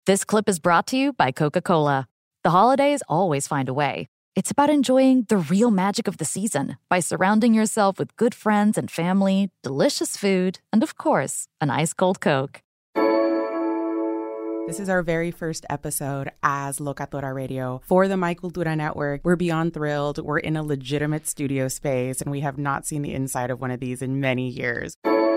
This clip is brought to you by Coca-Cola. The holidays always find a way. It's about enjoying the real magic of the season by surrounding yourself with good friends and family, delicious food, and of course, an ice cold Coke. This is our very first episode as Locatora Radio for the My Cultura Network. We're beyond thrilled. We're in a legitimate studio space, and we have not seen the inside of one of these in many years.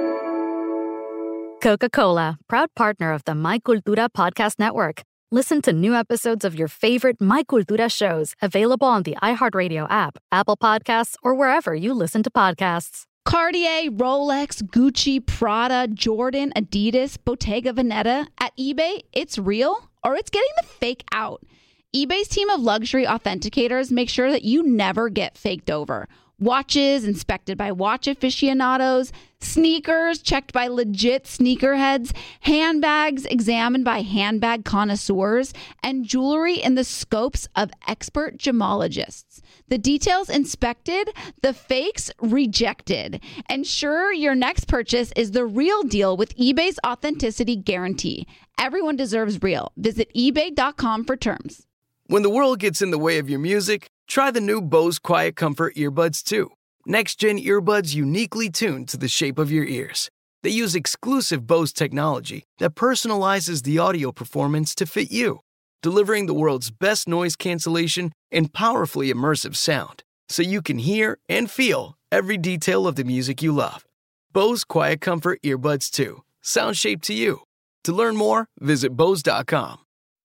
Coca-Cola, proud partner of the My Cultura Podcast Network. Listen to new episodes of your favorite My Cultura shows available on the iHeartRadio app, Apple Podcasts, or wherever you listen to podcasts. Cartier, Rolex, Gucci, Prada, Jordan, Adidas, Bottega Veneta. At eBay, it's real or it's getting the fake out. eBay's team of luxury authenticators make sure that you never get faked over. Watches inspected by watch aficionados, sneakers checked by legit sneakerheads, handbags examined by handbag connoisseurs, and jewelry in the scopes of expert gemologists. The details inspected, the fakes rejected. Ensure your next purchase is the real deal with eBay's authenticity guarantee. Everyone deserves real. Visit ebay.com for terms. When the world gets in the way of your music, try the new Bose Quiet Comfort earbuds 2. Next-gen earbuds uniquely tuned to the shape of your ears. They use exclusive Bose technology that personalizes the audio performance to fit you, delivering the world's best noise cancellation and powerfully immersive sound, so you can hear and feel every detail of the music you love. Bose Quiet Comfort earbuds 2. Sound shaped to you. To learn more, visit Bose.com.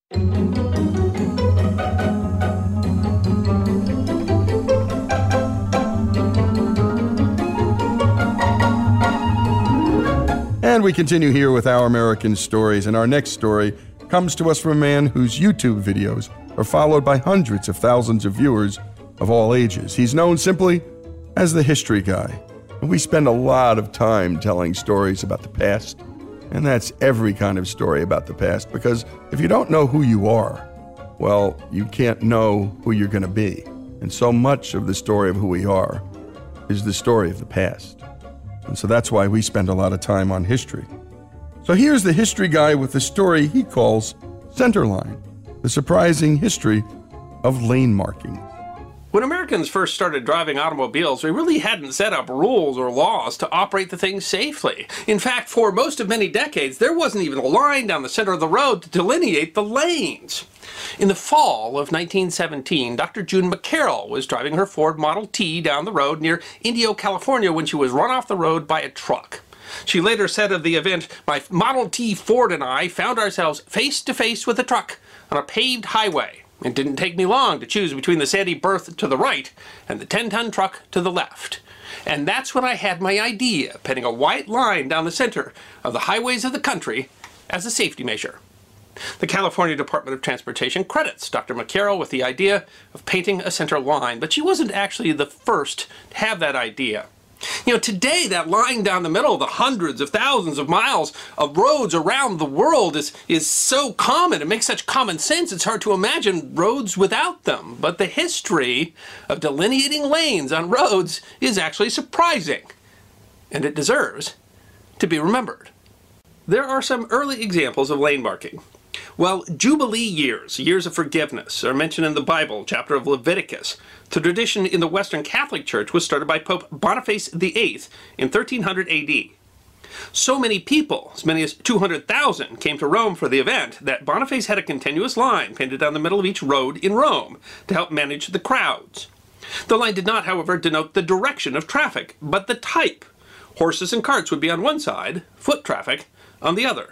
And we continue here with Our American Stories, and our next story comes to us from a man whose YouTube videos are followed by hundreds of thousands of viewers of all ages. He's known simply as the History Guy, and we spend a lot of time telling stories about the past, and that's every kind of story about the past, because if you don't know who you are, well, you can't know who you're going to be. And so much of the story of who we are is the story of the past. And so that's why we spend a lot of time on history. So here's the History Guy with the story he calls Centerline, the surprising history of lane marking. When Americans first started driving automobiles, we really hadn't set up rules or laws to operate the thing safely. In fact, for most of many decades, there wasn't even a line down the center of the road to delineate the lanes. In the fall of 1917, Dr. June McCarroll was driving her Ford Model T down the road near Indio, California, when she was run off the road by a truck. She later said of the event, "My Model T Ford and I found ourselves face to face with a truck on a paved highway. It didn't take me long to choose between the sandy berth to the right and the 10-ton truck to the left. And that's when I had my idea of painting a white line down the center of the highways of the country as a safety measure." The California Department of Transportation credits Dr. McCarroll with the idea of painting a center line, but she wasn't actually the first to have that idea. You know, today that line down the middle of the hundreds of thousands of miles of roads around the world is so common. It makes such common sense, it's hard to imagine roads without them. But the history of delineating lanes on roads is actually surprising, and it deserves to be remembered. There are some early examples of lane marking. Well, Jubilee years, years of forgiveness, are mentioned in the Bible, chapter of Leviticus. The tradition in the Western Catholic Church was started by Pope Boniface VIII in 1300 AD. So many people, as many as 200,000, came to Rome for the event that Boniface had a continuous line painted down the middle of each road in Rome to help manage the crowds. The line did not, however, denote the direction of traffic, but the type. Horses and carts would be on one side, foot traffic on the other.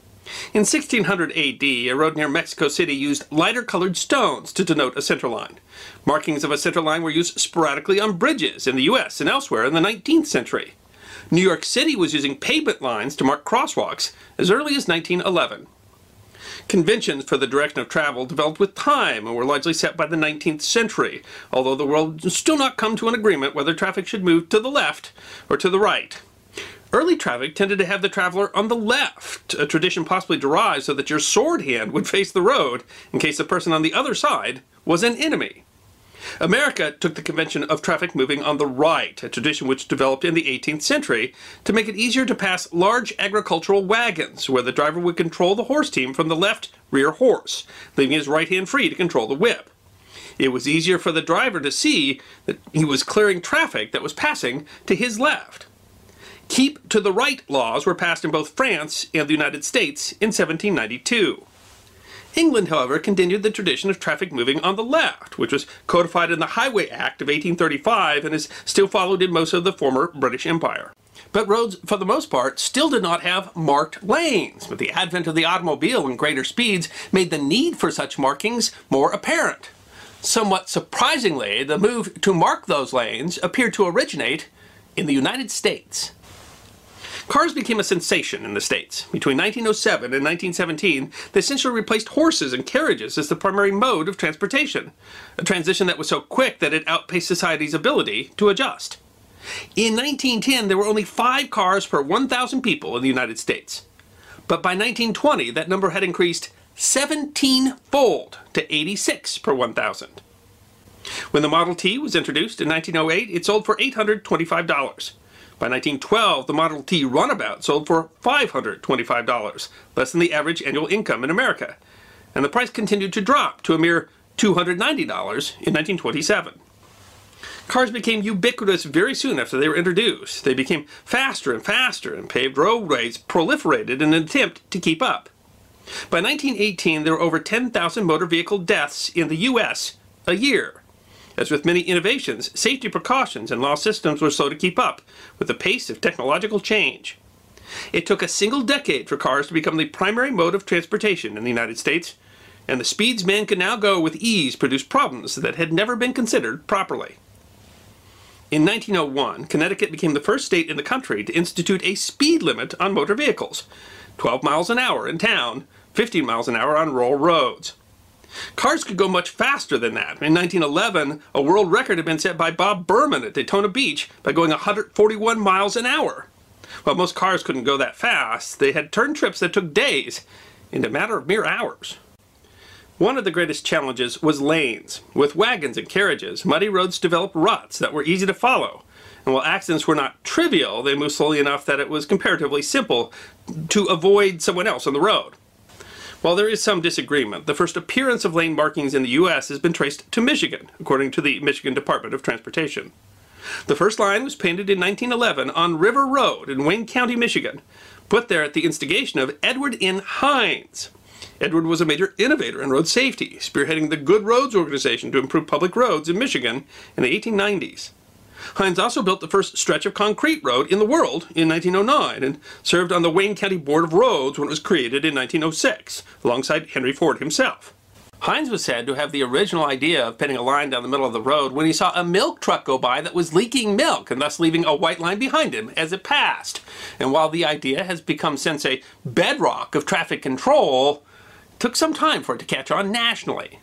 In 1600 AD, a road near Mexico City used lighter-colored stones to denote a center line. Markings of a center line were used sporadically on bridges in the U.S. and elsewhere in the 19th century. New York City was using pavement lines to mark crosswalks as early as 1911. Conventions for the direction of travel developed with time and were largely set by the 19th century, although the world has still not come to an agreement whether traffic should move to the left or to the right. Early traffic tended to have the traveler on the left, a tradition possibly derived so that your sword hand would face the road in case the person on the other side was an enemy. America took the convention of traffic moving on the right, a tradition which developed in the 18th century to make it easier to pass large agricultural wagons, where the driver would control the horse team from the left rear horse, leaving his right hand free to control the whip. It was easier for the driver to see that he was clearing traffic that was passing to his left. Keep to the right laws were passed in both France and the United States in 1792. England, however, continued the tradition of traffic moving on the left, which was codified in the Highway Act of 1835 and is still followed in most of the former British Empire. But roads, for the most part, still did not have marked lanes, but the advent of the automobile and greater speeds made the need for such markings more apparent. Somewhat surprisingly, the move to mark those lanes appeared to originate in the United States. Cars became a sensation in the States. Between 1907 and 1917, they essentially replaced horses and carriages as the primary mode of transportation, a transition that was so quick that it outpaced society's ability to adjust. In 1910, there were only 5 cars per 1,000 people in the United States. But by 1920, that number had increased 17-fold to 86 per 1,000. When the Model T was introduced in 1908, it sold for $825. By 1912, the Model T Runabout sold for $525, less than the average annual income in America, and the price continued to drop to a mere $290 in 1927. Cars became ubiquitous very soon after they were introduced. They became faster and faster, and paved roadways proliferated in an attempt to keep up. By 1918, there were over 10,000 motor vehicle deaths in the U.S. a year. As with many innovations, safety precautions and law systems were slow to keep up with the pace of technological change. It took a single decade for cars to become the primary mode of transportation in the United States, and the speeds men could now go with ease produced problems that had never been considered properly. In 1901, Connecticut became the first state in the country to institute a speed limit on motor vehicles, 12 miles an hour in town, 15 miles an hour on rural roads. Cars could go much faster than that. In 1911, a world record had been set by Bob Berman at Daytona Beach by going 141 miles an hour. While most cars couldn't go that fast, they had turned trips that took days into a matter of mere hours. One of the greatest challenges was lanes. With wagons and carriages, muddy roads developed ruts that were easy to follow. And while accidents were not trivial, they moved slowly enough that it was comparatively simple to avoid someone else on the road. While there is some disagreement, the first appearance of lane markings in the U.S. has been traced to Michigan, according to the Michigan Department of Transportation. The first line was painted in 1911 on River Road in Wayne County, Michigan, put there at the instigation of Edward N. Hines. Edward was a major innovator in road safety, spearheading the Good Roads organization to improve public roads in Michigan in the 1890s. Hines also built the first stretch of concrete road in the world in 1909 and served on the Wayne County Board of Roads when it was created in 1906, alongside Henry Ford himself. Hines was said to have the original idea of painting a line down the middle of the road when he saw a milk truck go by that was leaking milk and thus leaving a white line behind him as it passed. And while the idea has become since a bedrock of traffic control, it took some time for it to catch on nationally.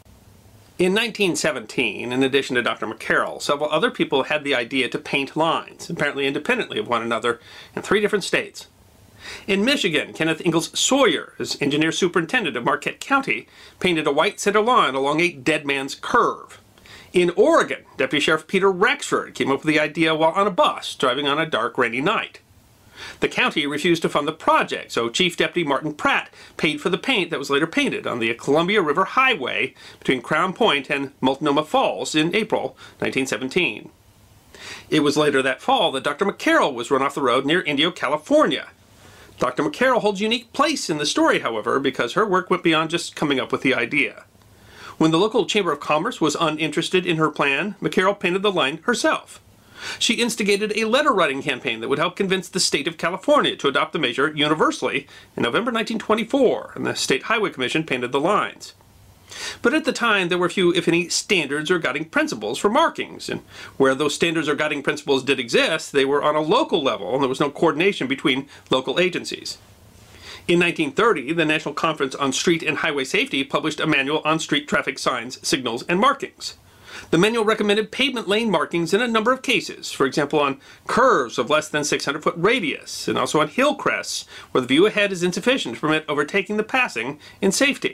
In 1917, in addition to Dr. McCarroll, several other people had the idea to paint lines, apparently independently of one another, in 3 different states. In Michigan, Kenneth Ingalls Sawyer, as engineer superintendent of Marquette County, painted a white center line along a dead man's curve. In Oregon, Deputy Sheriff Peter Rexford came up with the idea while on a bus driving on a dark, rainy night. The county refused to fund the project, so Chief Deputy Martin Pratt paid for the paint that was later painted on the Columbia River Highway between Crown Point and Multnomah Falls in April 1917. It was later that fall that Dr. McCarroll was run off the road near Indio, California. Dr. McCarroll holds a unique place in the story, however, because her work went beyond just coming up with the idea. When the local Chamber of Commerce was uninterested in her plan, McCarroll painted the line herself. She instigated a letter-writing campaign that would help convince the state of California to adopt the measure universally in November 1924, and the State Highway Commission painted the lines. But at the time, there were few, if any, standards or guiding principles for markings, and where those standards or guiding principles did exist, they were on a local level, and there was no coordination between local agencies. In 1930, the National Conference on Street and Highway Safety published a manual on street traffic signs, signals, and markings. The manual recommended pavement lane markings in a number of cases, for example on curves of less than 600-foot radius, and also on hill crests where the view ahead is insufficient to permit overtaking the passing in safety.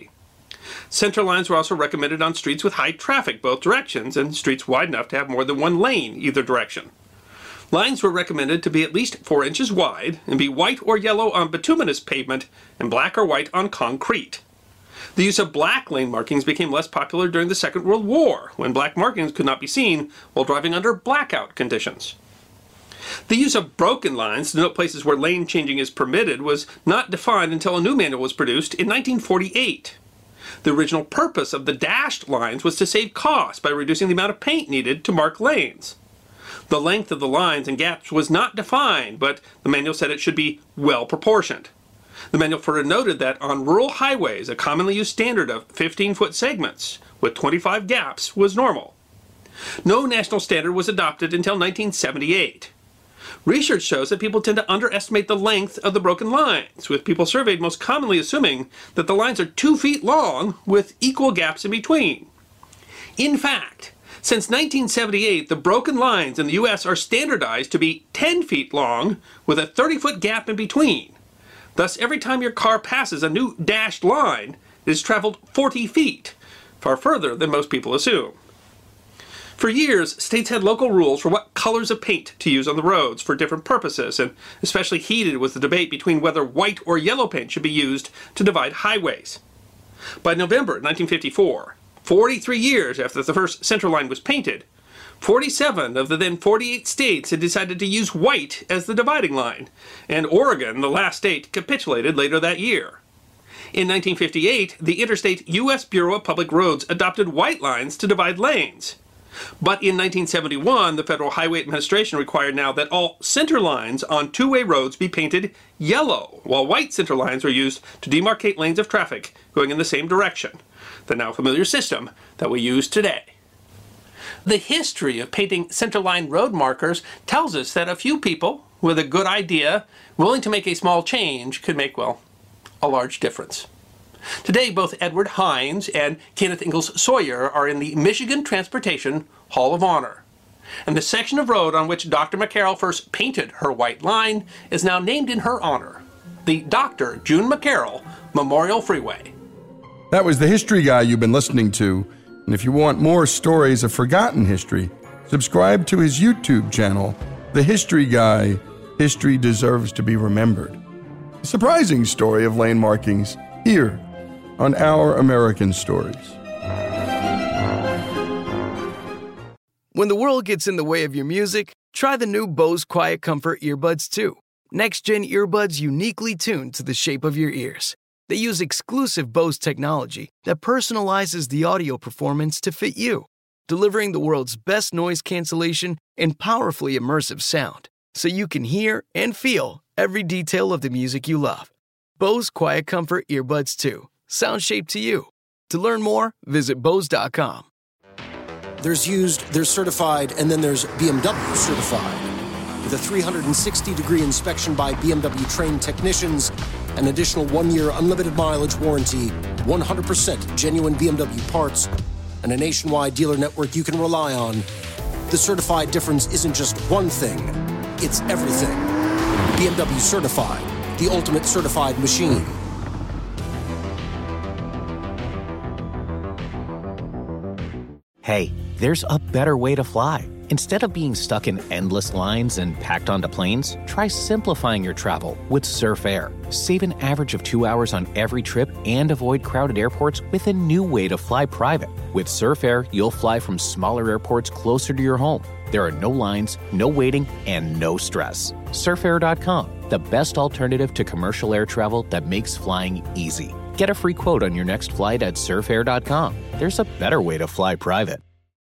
Center lines were also recommended on streets with high traffic both directions and streets wide enough to have more than one lane either direction. Lines were recommended to be at least 4 inches wide and be white or yellow on bituminous pavement and black or white on concrete. The use of black lane markings became less popular during the Second World War, when black markings could not be seen while driving under blackout conditions. The use of broken lines to denote places where lane changing is permitted was not defined until a new manual was produced in 1948. The original purpose of the dashed lines was to save costs by reducing the amount of paint needed to mark lanes. The length of the lines and gaps was not defined, but the manual said it should be well proportioned. The manual further noted that on rural highways, a commonly used standard of 15-foot segments with 25 gaps was normal. No national standard was adopted until 1978. Research shows that people tend to underestimate the length of the broken lines, with people surveyed most commonly assuming that the lines are 2 feet long with equal gaps in between. In fact, since 1978, the broken lines in the U.S. are standardized to be 10 feet long with a 30-foot gap in between. Thus, every time your car passes a new dashed line, it has traveled 40 feet, far further than most people assume. For years, states had local rules for what colors of paint to use on the roads for different purposes, and especially heated was the debate between whether white or yellow paint should be used to divide highways. By November 1954, 43 years after the first center line was painted, 47 of the then 48 states had decided to use white as the dividing line, and Oregon, the last state, capitulated later that year. In 1958, the Interstate U.S. Bureau of Public Roads adopted white lines to divide lanes. But in 1971, the Federal Highway Administration required now that all center lines on two-way roads be painted yellow, while white center lines are used to demarcate lanes of traffic going in the same direction, the now familiar system that we use today. The history of painting centerline road markers tells us that a few people with a good idea, willing to make a small change, could make, well, a large difference. Today, both Edward Hines and Kenneth Ingalls Sawyer are in the Michigan Transportation Hall of Honor. And the section of road on which Dr. McCarroll first painted her white line is now named in her honor, the Dr. June McCarroll Memorial Freeway. That was the History Guy you've been listening to. And if you want more stories of forgotten history, subscribe to his YouTube channel, The History Guy, History Deserves to be Remembered. A surprising story of lane markings here on Our American Stories. When the world gets in the way of your music, try the new Bose Quiet Comfort earbuds 2. Next-gen earbuds uniquely tuned to the shape of your ears. They use exclusive Bose technology that personalizes the audio performance to fit you, delivering the world's best noise cancellation and powerfully immersive sound, so you can hear and feel every detail of the music you love. Bose Quiet Comfort Earbuds 2. Sound shaped to you. To learn more, visit Bose.com. There's used, there's certified, and then there's BMW certified. With a 360-degree inspection by BMW trained technicians, an additional 1-year unlimited mileage warranty, 100% genuine BMW parts, and a nationwide dealer network you can rely on. The certified difference isn't just one thing, it's everything. BMW Certified, the ultimate certified machine. Hey, there's a better way to fly. Instead of being stuck in endless lines and packed onto planes, try simplifying your travel with Surf Air. Save an average of 2 hours on every trip and avoid crowded airports with a new way to fly private. With Surf Air, you'll fly from smaller airports closer to your home. There are no lines, no waiting, and no stress. Surfair.com, the best alternative to commercial air travel that makes flying easy. Get a free quote on your next flight at surfair.com. There's a better way to fly private.